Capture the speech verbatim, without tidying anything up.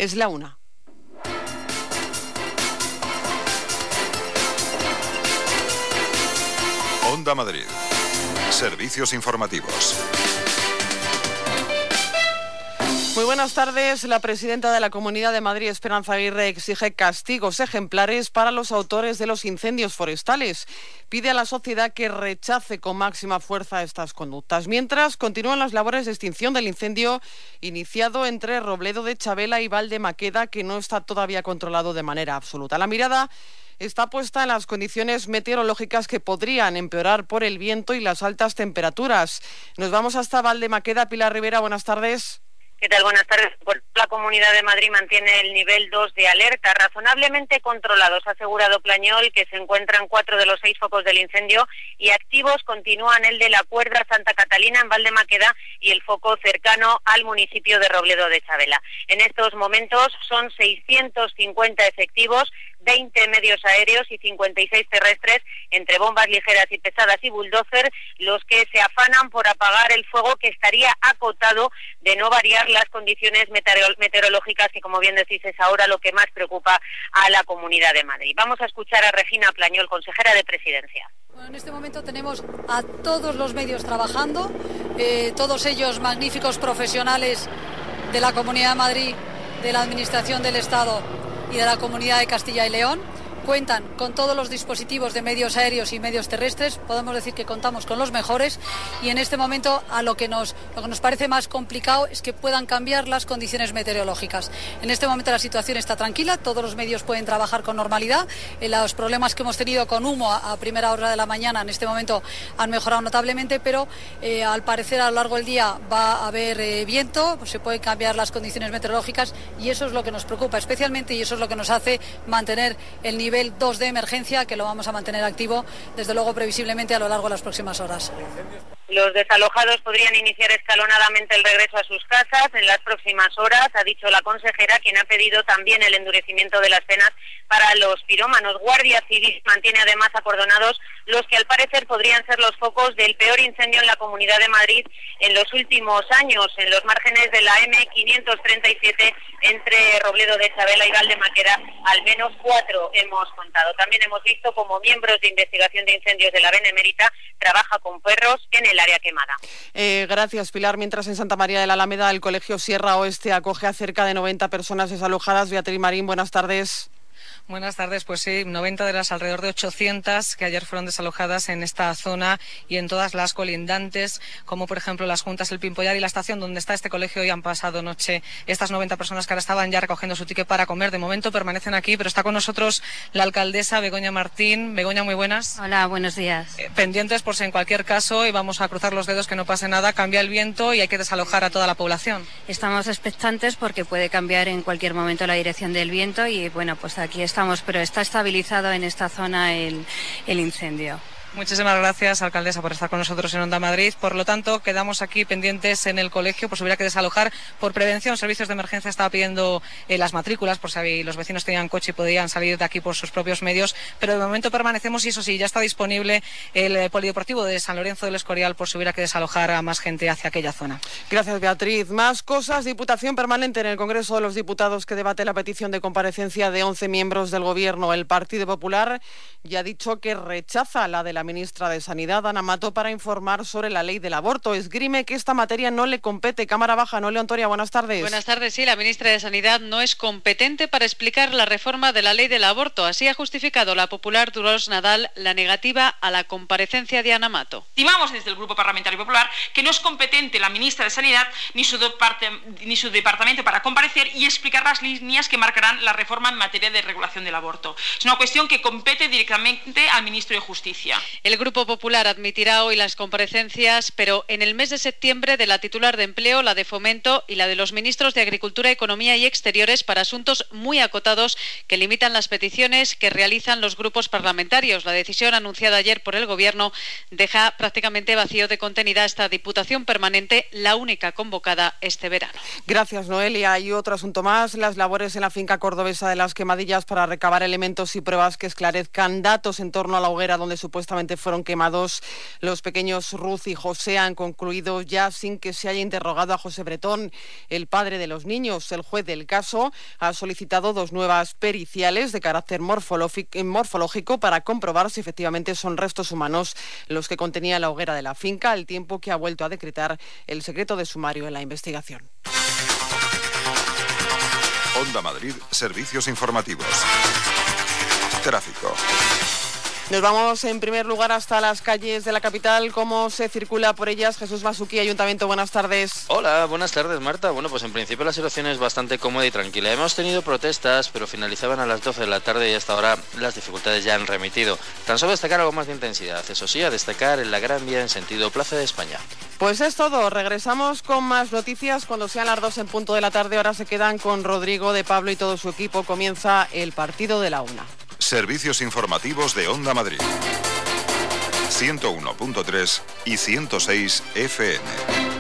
Es la una. Onda Madrid. Servicios informativos. Muy buenas tardes. La presidenta de la Comunidad de Madrid, Esperanza Aguirre, exige castigos ejemplares para los autores de los incendios forestales. Pide a la sociedad que rechace con máxima fuerza estas conductas. Mientras, continúan las labores de extinción del incendio iniciado entre Robledo de Chavela y Valdemaqueda, que no está todavía controlado de manera absoluta. La mirada está puesta en las condiciones meteorológicas que podrían empeorar por el viento y las altas temperaturas. Nos vamos hasta Valdemaqueda. Pilar Rivera, buenas tardes. ¿Qué tal? Buenas tardes. La Comunidad de Madrid mantiene el nivel dos de alerta, razonablemente controlados, ha asegurado Plañol, que se encuentran cuatro de los seis focos del incendio y activos continúan el de la Cuerda Santa Catalina en Valdemaqueda y el foco cercano al municipio de Robledo de Chavela. En estos momentos son seiscientos cincuenta efectivos, veinte medios aéreos y cincuenta y seis terrestres, entre bombas ligeras y pesadas y bulldozer, los que se afanan por apagar el fuego, que estaría acotado de no variar las condiciones meteorológicas, que, como bien decís, es ahora lo que más preocupa a la Comunidad de Madrid. Vamos a escuchar a Regina Plañol, consejera de Presidencia. Bueno, en este momento tenemos a todos los medios trabajando, eh, todos ellos magníficos profesionales de la Comunidad de Madrid, de la Administración del Estado y de la Comunidad de Castilla y León. Cuentan con todos los dispositivos de medios aéreos y medios terrestres. Podemos decir que contamos con los mejores, y en este momento a lo que nos, lo que nos parece más complicado es que puedan cambiar las condiciones meteorológicas. En este momento la situación está tranquila, todos los medios pueden trabajar con normalidad. Eh, los problemas que hemos tenido con humo a, a primera hora de la mañana en este momento han mejorado notablemente, pero eh, al parecer a lo largo del día va a haber eh, viento, pues se pueden cambiar las condiciones meteorológicas, y eso es lo que nos preocupa especialmente, y eso es lo que nos hace mantener el nivel nivel dos de emergencia, que lo vamos a mantener activo, desde luego, previsiblemente a lo largo de las próximas horas. Los desalojados podrían iniciar escalonadamente el regreso a sus casas en las próximas horas, ha dicho la consejera, quien ha pedido también el endurecimiento de las penas para los pirómanos. Guardia Civil mantiene además acordonados los que al parecer podrían ser los focos del peor incendio en la Comunidad de Madrid en los últimos años, en los márgenes de la eme quinientos treinta y siete entre Robledo de Chavela y Valdemaqueda. Al menos cuatro hemos contado. También hemos visto como miembros de investigación de incendios de la Benemérita trabaja con perros en el área quemada. Eh, gracias, Pilar. Mientras, en Santa María de la Alameda, el Colegio Sierra Oeste acoge a cerca de noventa personas desalojadas. Beatriz Marín, buenas tardes. Buenas tardes. Pues sí, noventa de las alrededor de ochocientas que ayer fueron desalojadas en esta zona y en todas las colindantes, como por ejemplo las Juntas, el Pimpollar y la estación donde está este colegio, y han pasado noche estas noventa personas que ahora estaban ya recogiendo su ticket para comer. De momento permanecen aquí, pero está con nosotros la alcaldesa Begoña Martín. Begoña, muy buenas. Hola, buenos días. Eh, pendientes por si en cualquier caso, y vamos a cruzar los dedos que no pase nada, cambia el viento y hay que desalojar a toda la población. Estamos expectantes porque puede cambiar en cualquier momento la dirección del viento, y bueno, pues aquí estamos, pero está estabilizado en esta zona el, el incendio. Muchísimas gracias, alcaldesa, por estar con nosotros en Onda Madrid. Por lo tanto, quedamos aquí pendientes en el colegio, por si hubiera que desalojar. Por prevención, Servicios de Emergencia estaba pidiendo eh, las matrículas, por si los vecinos tenían coche y podían salir de aquí por sus propios medios. Pero de momento permanecemos, y eso sí, ya está disponible el eh, polideportivo de San Lorenzo del Escorial, por si hubiera que desalojar a más gente hacia aquella zona. Gracias, Beatriz. Más cosas. Diputación permanente en el Congreso de los Diputados, que debate la petición de comparecencia de once miembros del Gobierno. El Partido Popular ya ha dicho que rechaza la de la ministra de Sanidad, Ana Mato, para informar sobre la ley del aborto. Esgrime que esta materia no le compete. Cámara Baja, Noelia Ontoria, buenas tardes. Buenas tardes. Sí, la ministra de Sanidad no es competente para explicar la reforma de la ley del aborto. Así ha justificado la popular Dolors Nadal la negativa a la comparecencia de Ana Mato. Estimamos desde el Grupo Parlamentario Popular que no es competente la ministra de Sanidad ni su, ni su departamento para comparecer y explicar las líneas que marcarán la reforma en materia de regulación del aborto. Es una cuestión que compete directamente al ministro de Justicia. El Grupo Popular admitirá hoy las comparecencias, pero en el mes de septiembre, de la titular de Empleo, la de Fomento y la de los ministros de Agricultura, Economía y Exteriores, para asuntos muy acotados que limitan las peticiones que realizan los grupos parlamentarios. La decisión anunciada ayer por el Gobierno deja prácticamente vacío de contenido esta Diputación permanente, la única convocada este verano. Gracias, Noelia. Y otro asunto más, las labores en la finca cordobesa de Las Quemadillas para recabar elementos y pruebas que esclarezcan datos en torno a la hoguera donde supuestamente supuestamente fueron quemados. Los pequeños Ruth y José han concluido ya sin que se haya interrogado a José Bretón, el padre de los niños. El juez del caso ha solicitado dos nuevas periciales de carácter morfológico para comprobar si efectivamente son restos humanos los que contenía la hoguera de la finca, al tiempo que ha vuelto a decretar el secreto de sumario en la investigación. Onda Madrid, servicios informativos. Tráfico. Nos vamos en primer lugar hasta las calles de la capital. ¿Cómo se circula por ellas? Jesús Masuquí, Ayuntamiento, buenas tardes. Hola, buenas tardes, Marta. Bueno, pues en principio la situación es bastante cómoda y tranquila. Hemos tenido protestas, pero finalizaban a las doce de la tarde y hasta ahora las dificultades ya han remitido. Tan solo destacar algo más de intensidad. Eso sí, a destacar en la Gran Vía en sentido Plaza de España. Pues es todo. Regresamos con más noticias cuando sean las dos en punto de la tarde. Ahora se quedan con Rodrigo de Pablo y todo su equipo. Comienza el partido de la una. Servicios informativos de Onda Madrid. ciento uno punto tres y ciento seis F M.